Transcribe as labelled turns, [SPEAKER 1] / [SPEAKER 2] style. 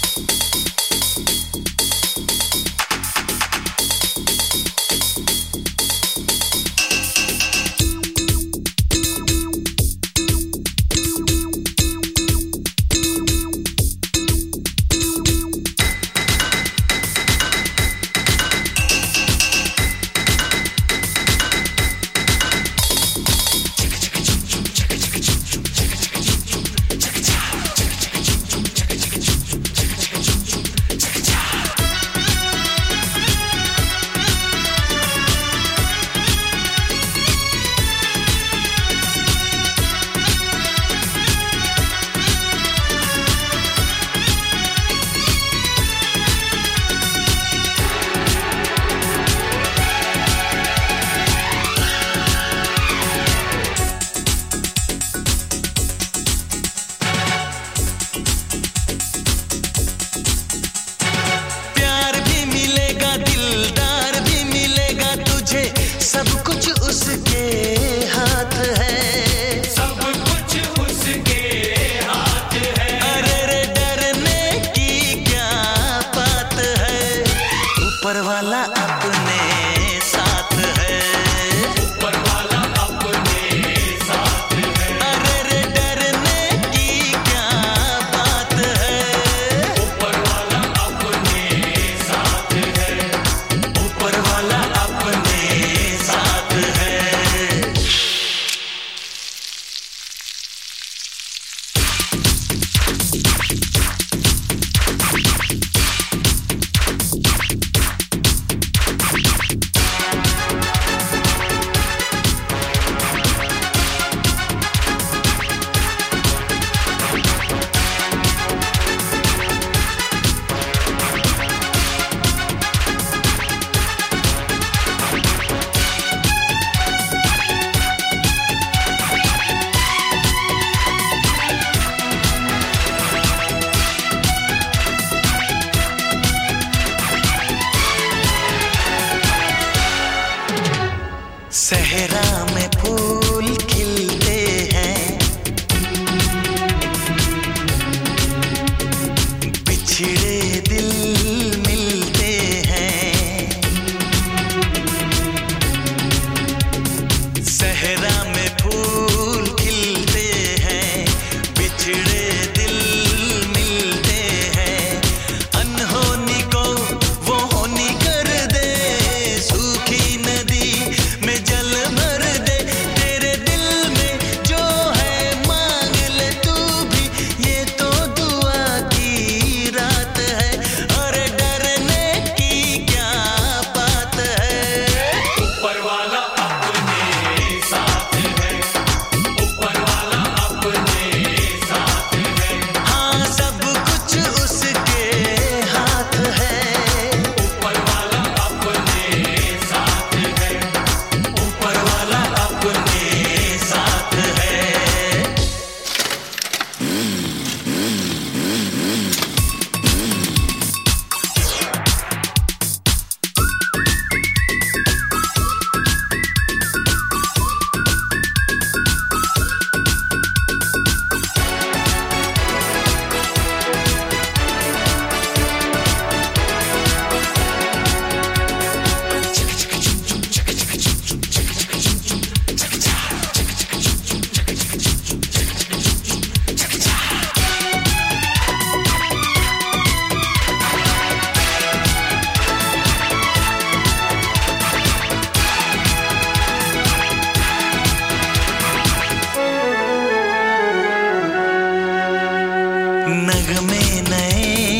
[SPEAKER 1] ऊपर वाला अपने साथ है,
[SPEAKER 2] ऊपर वाला अपने साथ है।
[SPEAKER 1] अरे रे डरने की क्या बात है,
[SPEAKER 2] ऊपर वाला अपने साथ है,
[SPEAKER 1] ऊपर वाला अपने साथ है। सहरा में फूल खिलते हैं, बिछड़े दिल मिलते हैं। सहरा में फूल खिलते हैं, बिछड़े दिल मिलते हैं। अनहोनी को वो होनी कर दे, सूखी नदी में जल भर दे। तेरे दिल में जो है मांग ले तू भी, ये तो दुआ की रात है। और डरने की क्या बात है,
[SPEAKER 2] ऊपर वाला अपने साथ है, ऊपर वाला अपने साथ है।
[SPEAKER 1] हाँ सब कुछ उसके हाथ है,
[SPEAKER 2] ऊपर वाला अपने साथ है,
[SPEAKER 1] ऊपर वाला अपने साथ है। नगमे नए